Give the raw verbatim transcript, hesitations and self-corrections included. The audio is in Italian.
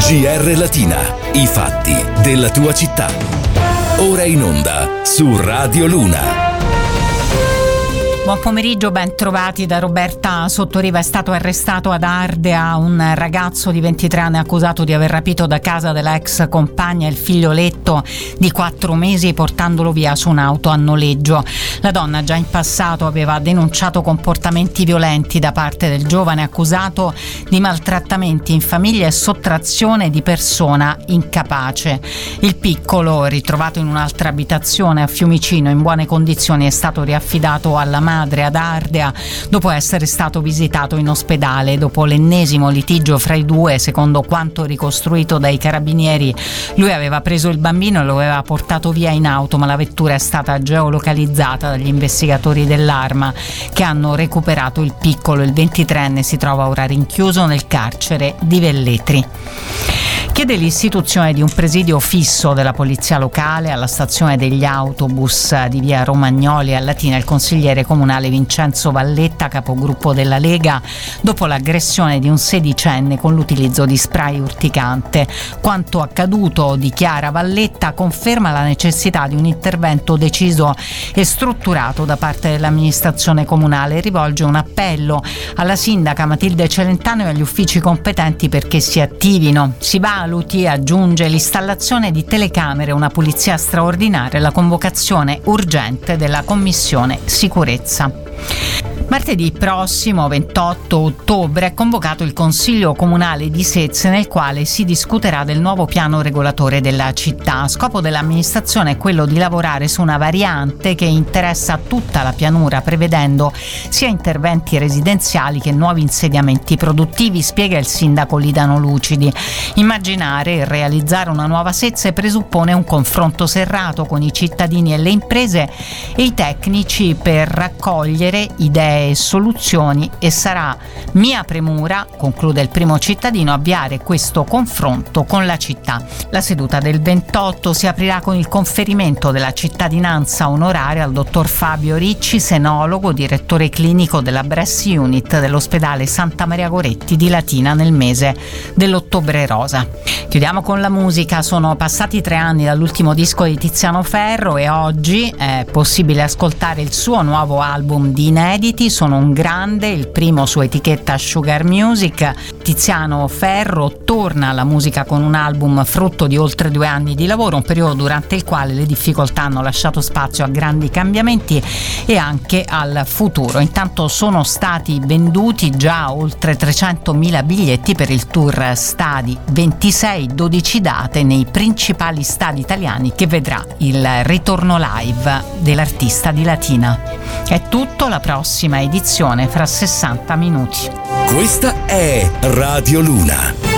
G R Latina, i fatti della tua città. Ora in onda su Radio Luna. Buon pomeriggio, ben trovati da Roberta Sottoriva. È stato arrestato ad Ardea un ragazzo di ventitré anni accusato di aver rapito da casa della ex compagna il figlioletto di quattro mesi portandolo via su un'auto a noleggio. La donna già in passato aveva denunciato comportamenti violenti da parte del giovane accusato di maltrattamenti in famiglia e sottrazione di persona incapace. Il piccolo, ritrovato in un'altra abitazione a Fiumicino in buone condizioni, è stato riaffidato alla madre ad Ardea dopo essere stato visitato in ospedale. Dopo l'ennesimo litigio fra i due, secondo quanto ricostruito dai carabinieri, lui aveva preso il bambino e lo aveva portato via in auto, ma la vettura è stata geolocalizzata dagli investigatori dell'Arma che hanno recuperato il piccolo. Il ventitreenne si trova ora rinchiuso nel carcere di Velletri. Chiede l'istituzione di un presidio fisso della polizia locale alla stazione degli autobus di via Romagnoli a Latina il consigliere comunale Vincenzo Valletta, capogruppo della Lega, dopo l'aggressione di un sedicenne con l'utilizzo di spray urticante. Quanto accaduto, dichiara Valletta, conferma la necessità di un intervento deciso e strutturato da parte dell'amministrazione comunale e rivolge un appello alla sindaca Matilde Celentano e agli uffici competenti perché si attivino. Si va Luti aggiunge l'installazione di telecamere, una pulizia straordinaria e la convocazione urgente della Commissione Sicurezza. Martedì prossimo, ventotto ottobre, è convocato il Consiglio Comunale di Sezze nel quale si discuterà del nuovo piano regolatore della città. Scopo dell'amministrazione è quello di lavorare su una variante che interessa tutta la pianura, prevedendo sia interventi residenziali che nuovi insediamenti produttivi, spiega il sindaco Lidano Lucidi. Immaginare e realizzare una nuova Sezze presuppone un confronto serrato con i cittadini e le imprese e i tecnici per raccogliere idee e soluzioni, e sarà mia premura, conclude il primo cittadino, avviare questo confronto con la città. La seduta del ventotto si aprirà con il conferimento della cittadinanza onoraria al dottor Fabio Ricci, senologo, direttore clinico della Breast Unit dell'ospedale Santa Maria Goretti di Latina nel mese dell'Ottobre Rosa. Chiudiamo con la musica. Sono passati tre anni dall'ultimo disco di Tiziano Ferro e oggi è possibile ascoltare il suo nuovo album di inediti. Sono un grande, il primo su etichetta Sugar Music. Tiziano Ferro torna alla musica con un album frutto di oltre due anni di lavoro, un periodo durante il quale le difficoltà hanno lasciato spazio a grandi cambiamenti e anche al futuro. Intanto sono stati venduti già oltre trecentomila biglietti per il tour Stadi, ventisei dodici date nei principali stadi italiani, che vedrà il ritorno live dell'artista di Latina. È tutto, la prossima edizione fra sessanta minuti. Questa è Radio Luna.